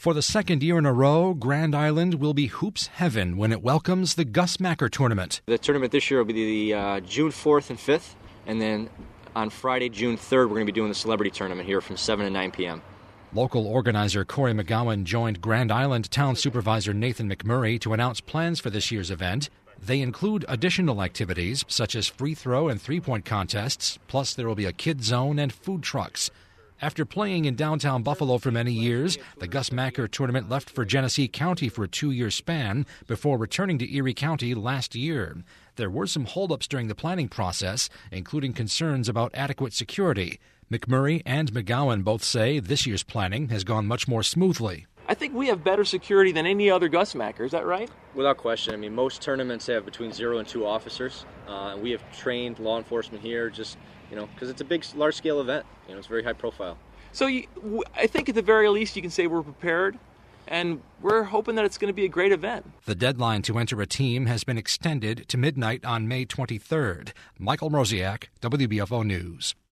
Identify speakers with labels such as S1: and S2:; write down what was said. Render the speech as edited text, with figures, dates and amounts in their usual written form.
S1: For the second year in a row, Grand Island will be hoops heaven when it welcomes the Gus Macker Tournament.
S2: The tournament this year will be the June 4th and 5th, and then on Friday, June 3rd, we're going to be doing the celebrity tournament here from 7 to 9 p.m.
S1: Local organizer Corey McGowan joined Grand Island Town Supervisor Nathan McMurray to announce plans for this year's event. They include additional activities such as free throw and three-point contests, plus there will be a kid zone and food trucks. After playing in downtown Buffalo for many years, the Gus Macker Tournament left for Genesee County for a 2-year span before returning to Erie County last year. There were some holdups during the planning process, including concerns about adequate security. McMurray and McGowan both say this year's planning has gone much more smoothly.
S3: I think we have better security than any other Gus Macker. Is that right?
S2: Without question. I mean, most tournaments have between 0 and 2 officers. We have trained law enforcement here just, because it's a big, large-scale event. It's very high profile.
S3: So I think at the very least you can say we're prepared, and we're hoping that it's going to be a great event.
S1: The deadline to enter a team has been extended to midnight on May 23rd. Michael Mroziak, WBFO News.